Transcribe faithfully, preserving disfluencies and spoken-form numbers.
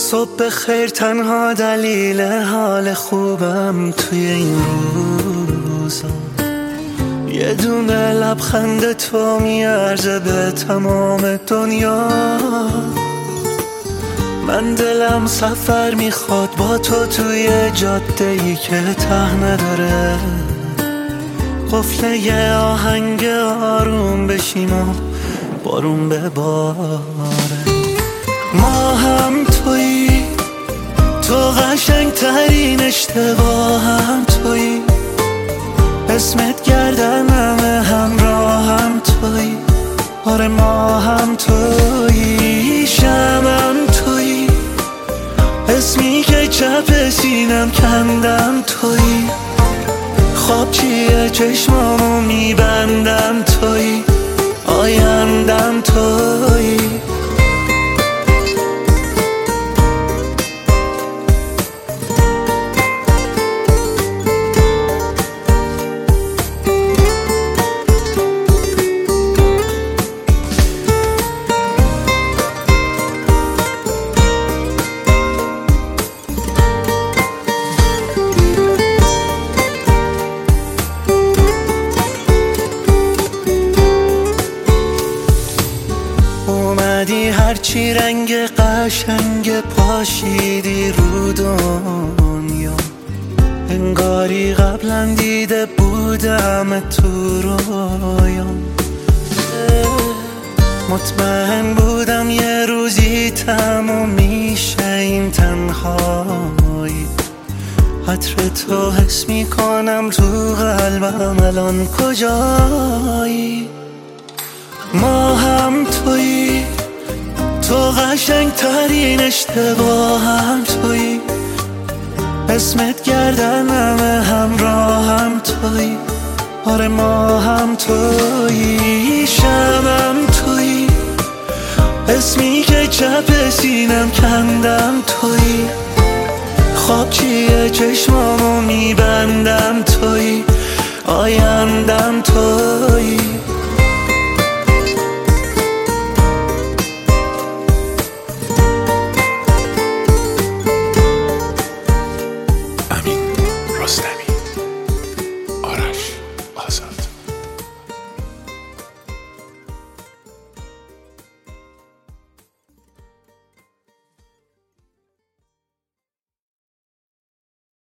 صبح خیر تنها دلیل حال خوبم توی این روزا، یه دونه لبخند تو میارزه به تمام دنیا. من دلم سفر میخواد با تو توی جاده ای که ته نداره، قفل یه آهنگ آروم بشیم و بارون بباره. ما هم تویی، تو قشنگ ترین اشتباهم تویی، اسمت گردنم همراهم تویی. آره ما هم تویی، شمم تویی، اسمی که چپ سینم کندم تویی. خواب چیه چشمامو میبندم تویی، آیندم تویی. اومدی هرچی رنگ قشنگ پاشیدی رو دنیا، انگاری قبلا دیده بودم تو رویام. مطمئن بودم یه روزی تموم میشه این تنهایی، عطر تو حس میکنم تو قلبم الان کجایی. ما هم تویی، تو قشنگ ترین اشتباهم تویی، اسمت گردنم همراهم تویی. آره ما هم تویی، شمم تویی، اسمی که چپ سینم کندم تویی. خواب چیه چشمامو میبندم تویی، آیندم تویی. امین رستمی.